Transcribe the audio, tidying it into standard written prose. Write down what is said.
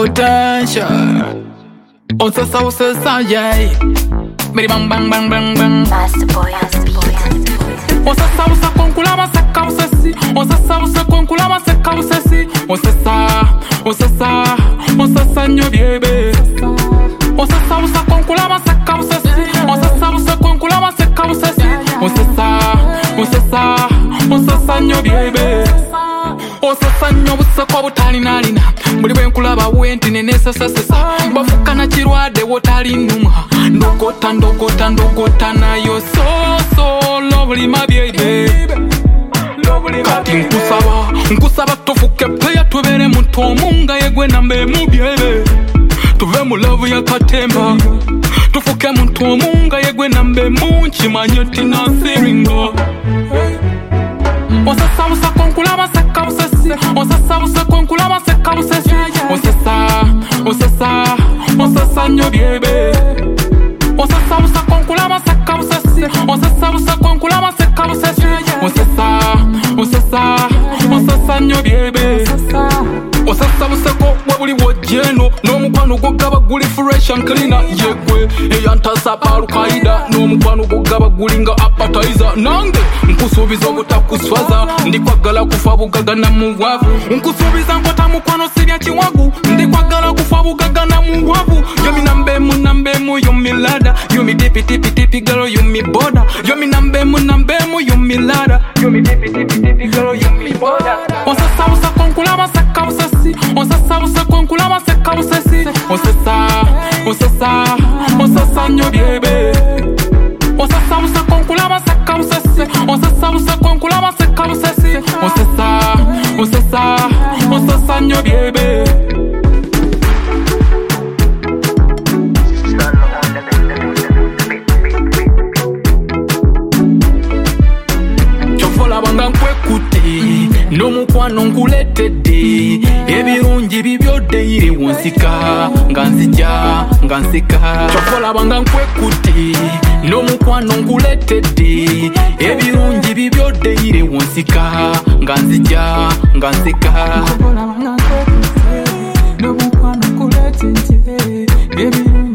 potential. Osesa, yeah. Bang bang bang bang bang. Master boy. Osesa konkulama seka usesi. Osesa konkulama seka usesi. Osesa nyo biebe. Osesa konkulama seka usesi. Osesa konkulama seka usesi. Osesa nyo biebe. Osesa nyo buseko butali nalina. Muri bwenkulaba wenti nenesesesa. Bafukana kirwade wotali numa. Ndogota nayo so lovely my baby. Kati nkusaba tufuke peya tubere muntu omunga yegwe nambe mu byebe. Tuve mu love ya katemba. Tufuke muntu omunga yegwe nambe mu nchimanyo tina siringo. Osesa konkulama seka usesi. Osesa konkulama seka usesi. Osesa nyo byebe. Osesa konkulama seka usesi. Osesa konkulama seka usesi. Osesa nyo byebe. Osesa buseko wabuli wojeno. N'omukwano gogaba guli fresh and cleaner. Yegwe eyantasa palukaida. N'omukwano gogaba guli nga appetizer. Nange nkusubiza obutakuswaza. Ndikwagala kufa bugaga na muwavu. Nkusubiza nkota mukwano sirya kiwagu. Ndikwagala kufa bugaga na muwavu. Yomi nambemu yomi lada. Yomi tipi girl yomi boda. Yomi nambemu yomi lada. Yomi tipi girl yomi boda. Osesa konkulama seka usesi. Osesa konkulama seka usesi. Osesa nyo biebe. Osesa konkulama seka usesi. Osesa konkulama seka usesi. Osesa nyo biebe. Chofolabanga nkwekute n'omukwano nkuletedde ebirungi bibyodde ire wonsika nga nzika. Chofolabanga nkwekute n'omukwano nkuletedde ebirungi bibyodde ire wonsika nga nzika. Chofolabanga nkwekute n'omukwano nkuletedde ebirungi